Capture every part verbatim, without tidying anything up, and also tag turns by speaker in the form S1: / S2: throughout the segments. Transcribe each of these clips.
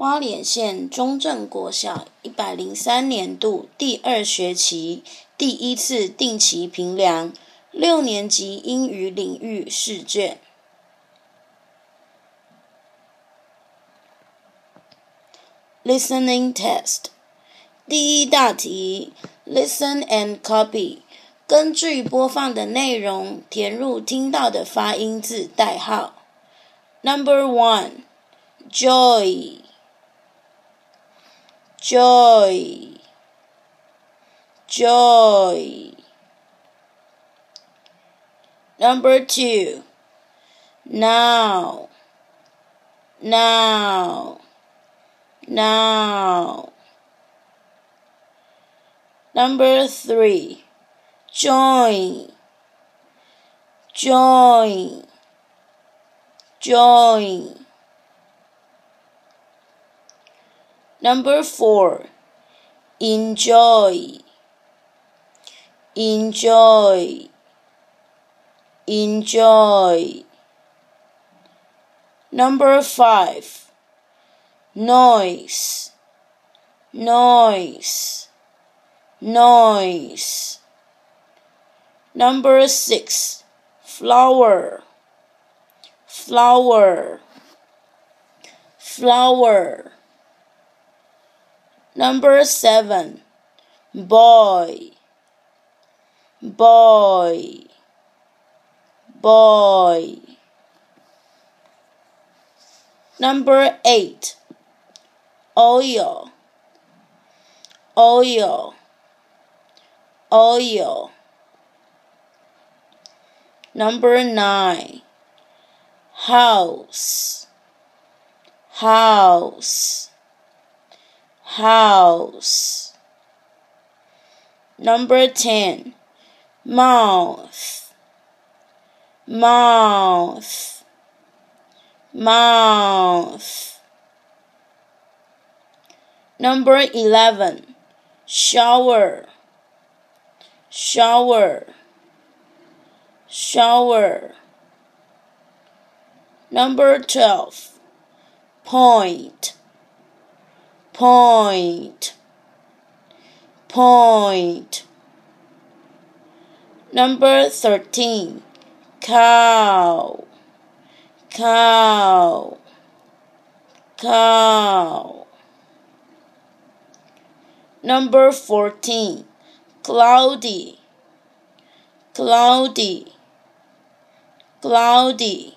S1: 花莲县中正国小一百零三年度第二学期第一次定期评量六年级英语领域试卷。Listening test 第一大题 Listen and copy 根据播放的内容填入听到的发音字代号。Number one Joy Joy Joy Number two Now Now Now Number three Join Join Join Number four Enjoy Enjoy Enjoy Number five Noise Noise Noise Number six Flower Flower Flower Number seven Boy Boy Boy Number eight Oil Oil Oil Number nine House House House Number ten Mouth Mouth Mouth Number eleven Shower Shower Shower Number twelve Point Point Point Number thirteen Cow Cow Cow Number fourteen Cloudy Cloudy Cloudy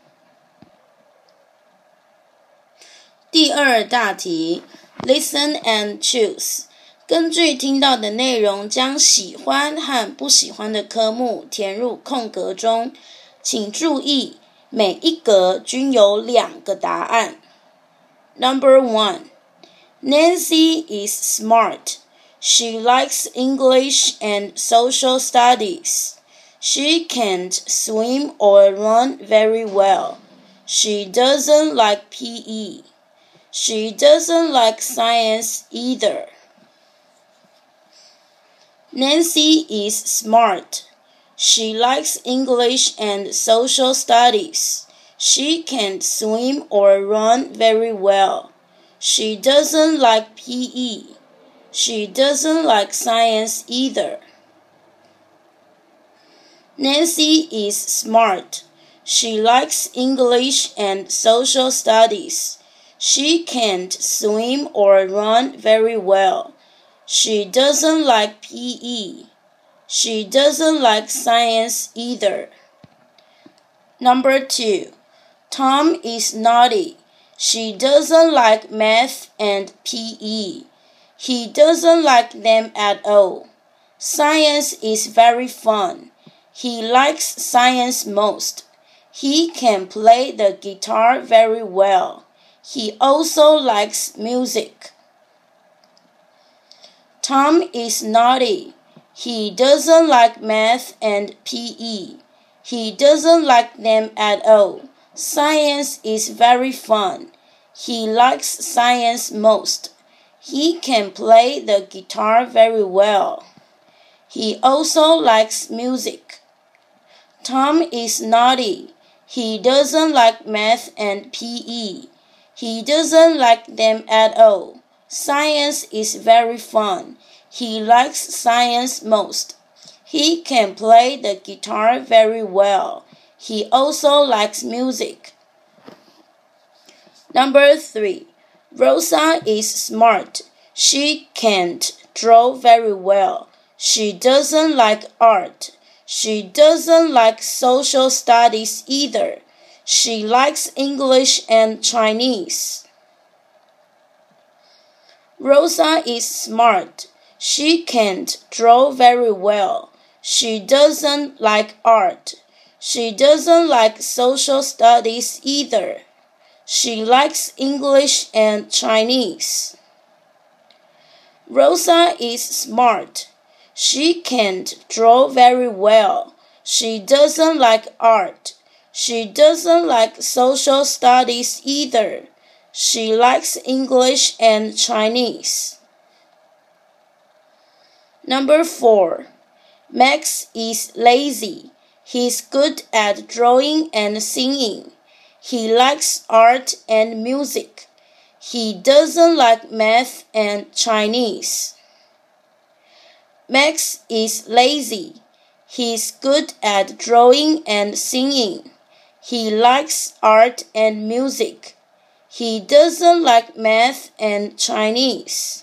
S1: 第二大题 Listen and choose 根据听到的内容将喜欢和不喜欢的科目填入空格中，请注意每一格均有两个答案。 Number one Nancy is smart. She likes English and social studies. She can't swim or run very well. She doesn't like P E. She doesn't like science either. Nancy is smart. She likes English and social studies. She can't swim or run very well. She doesn't like P E. She doesn't like science either. Nancy is smart. She likes English and social studies. She can't swim or run very well. She doesn't like P E. She doesn't like science either. Number two Tom is naughty. She doesn't like math and P E. He doesn't like them at all. Science is very fun. He likes science most. He can play the guitar very well. He also likes music. Tom is naughty. He doesn't like math and P E. He doesn't like them at all. Science is very fun. He likes science most. He can play the guitar very well. He also likes music. Tom is naughty. He doesn't like math and P E. He doesn't like them at all. Science is very fun. He likes science most. He can play the guitar very well. He also likes music. Number three. Rosa is smart. She can't draw very well. She doesn't like art. She doesn't like social studies either. She likes English and Chinese. Rosa is smart. She can't draw very well. She doesn't like art. She doesn't like social studies either. She likes English and Chinese. Rosa is smart. She can't draw very well. She doesn't like art. She doesn't like social studies either. She likes English and Chinese. Number four. Max is lazy. He's good at drawing and singing. He likes art and music. He doesn't like math and Chinese. Max is lazy. He's good at drawing and singing. He likes art and music. He doesn't like math and Chinese.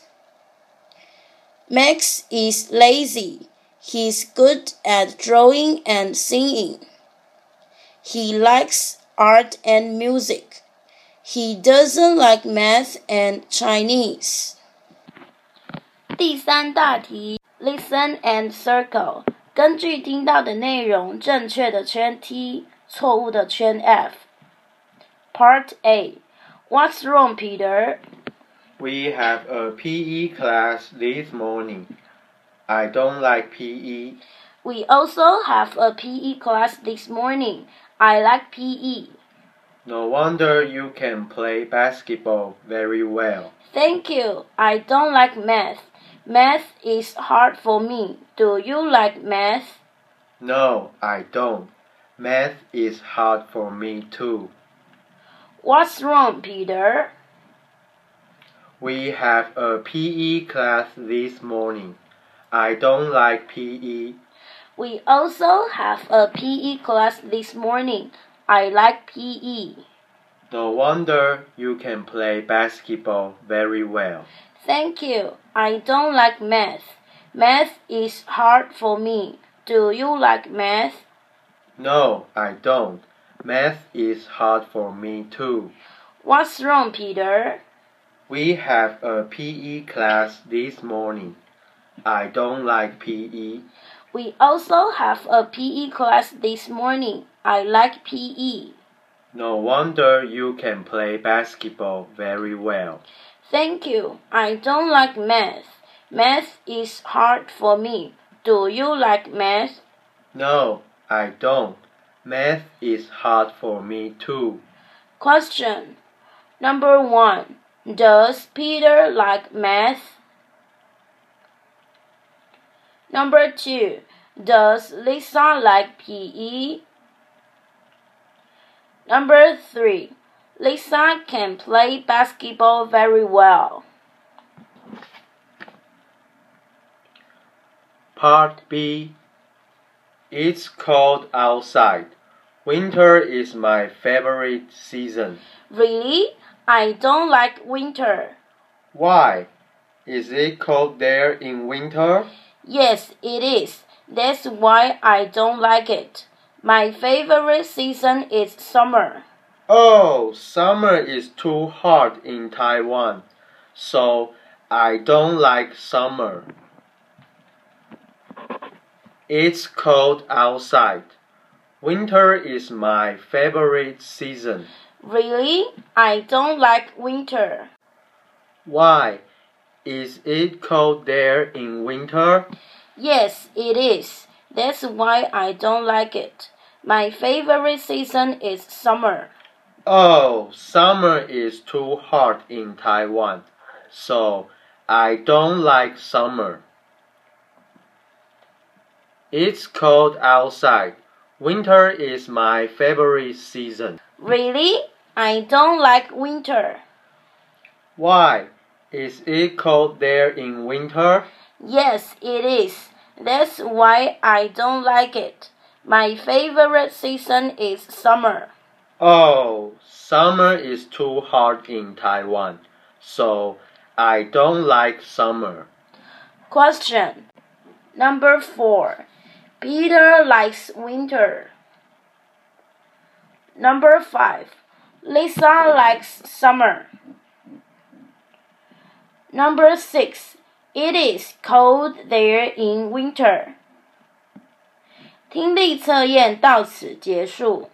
S1: Max is lazy. He's good at drawing and singing. He likes art and music. He doesn't like math and Chinese.
S2: 第三大题 Listen and circle 根据听到的内容，正确的圈 T， 错误的圈 F。 Part A. What's wrong, Peter?
S3: We have a P E class this morning. I don't like P E.
S2: We also have a P E class this morning. I like P E.
S3: No wonder you can play basketball very well.
S2: Thank you. I don't like math. Math is hard for me. Do you like math?
S3: No, I don't. Math is hard for me too.
S2: What's wrong, Peter?
S3: We have a P E class this morning. I don't like P E.
S2: We also have a P E class this morning. I like P E.
S3: No wonder you can play basketball very well.
S2: Thank you. I don't like math. Math is hard for me. Do you like math?
S3: No, I don't. Math is hard for me too.
S2: What's wrong, Peter?
S3: We have a P E class this morning. I don't like P E.
S2: We also have a P E class this morning. I like P E.
S3: No wonder you can play basketball very well.
S2: Thank you. I don't like math. Math is hard for me. Do you like math?
S3: No, I don't. Math is hard for me too.
S2: Question. Number one. Does Peter like math? Number two. Does Lisa like P E? Number three. Lisa can play basketball very well.
S3: Part B. It's cold outside. Winter is my favorite season.
S2: Really? I don't like winter.
S3: Why? Is it cold there in winter?
S2: Yes, it is. That's why I don't like it. My favorite season is summer.
S3: Oh, summer is too hot in Taiwan, so I don't like summer. It's cold outside. Winter is my favorite season.
S2: Really? I don't like winter.
S3: Why? Is it cold there in winter?
S2: Yes, it is. That's why I don't like it. My favorite season is summer.
S3: Oh, summer is too hot in Taiwan, so I don't like summer. It's cold outside. Winter is my favorite season.
S2: Really? I don't like winter.
S3: Why? Is it cold there in winter?
S2: Yes, it is. That's why I don't like it. My favorite season is summer.
S3: Oh, summer is too hot in Taiwan, so I don't like summer.
S2: Question number four. Peter likes winter. Number five. Lisa likes summer. Number six. It is cold there in winter. 听力测验到此结束。